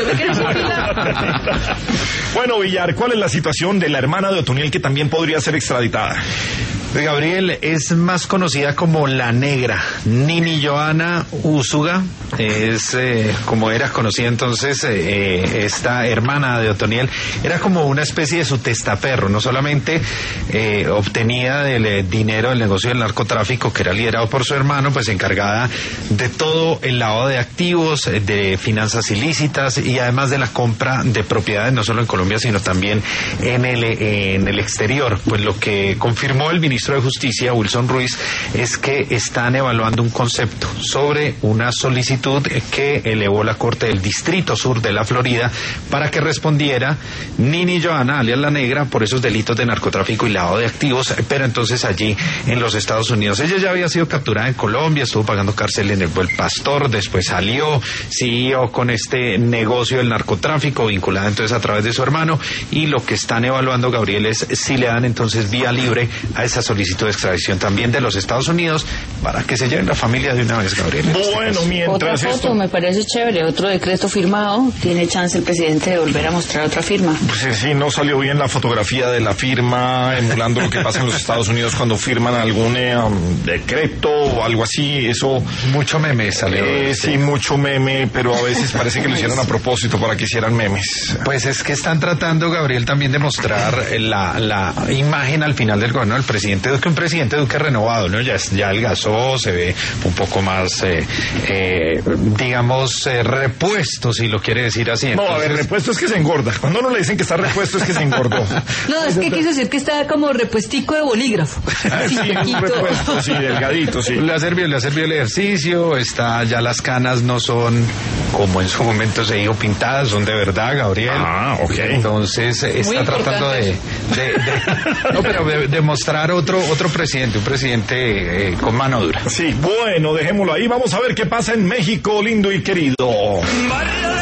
Bueno, Villar, ¿cuál es la situación de la hermana de Otoniel que también podría ser extraditada? Gabriel es más conocida como la Negra. Nini Johanna Úsuga es como era conocida entonces esta hermana de Otoniel. Era como una especie de su testaferro. No solamente obtenía del dinero del negocio del narcotráfico, que era liderado por su hermano, pues encargada de todo el lavado de activos, de finanzas ilícitas y además de la compra de propiedades, no solo en Colombia sino también en el exterior. Pues lo que confirmó el ministro de Justicia, Wilson Ruiz, es que están evaluando un concepto sobre una solicitud que elevó la Corte del Distrito Sur de la Florida para que respondiera Nini Johanna, alias la Negra, por esos delitos de narcotráfico y lavado de activos, pero entonces allí en los Estados Unidos. Ella ya había sido capturada en Colombia, estuvo pagando cárcel en el Buen Pastor, después salió, siguió con este negocio del narcotráfico, vinculada entonces a través de su hermano, y lo que están evaluando, Gabriel, es si le dan entonces vía libre a esa solicitud de extradición también de los Estados Unidos para que se lleven la familia de una vez, Gabriel. Bueno, mientras otra foto me parece chévere, otro decreto firmado, tiene chance el presidente de volver a mostrar otra firma. Pues sí, no salió bien la fotografía de la firma, emulando lo que pasa en los Estados Unidos cuando firman algún decreto o algo así, eso... Mucho meme salió. Sí, mucho meme, pero a veces parece que lo hicieron a propósito para que hicieran memes. Pues es que están tratando, Gabriel, también de mostrar la imagen al final del gobierno del presidente Duque, un presidente Duque renovado, ¿no? Ya adelgazó, se ve un poco más, digamos, repuesto, si lo quiere decir así. Entonces... No, a ver, repuesto es que se engorda. Cuando uno le dicen que está repuesto es que se engordó. No, es que quiso decir que está como repuestico de bolígrafo. Sí, un repuesto, sí, delgadito, sí. Le ha servido el ejercicio, ya las canas no son como en su momento se dijo pintadas, son de verdad, Gabriel. Ah, ok. Entonces está tratando de mostrar otro presidente, un presidente con mano dura. Sí, bueno, dejémoslo ahí. Vamos a ver qué pasa en México, lindo y querido.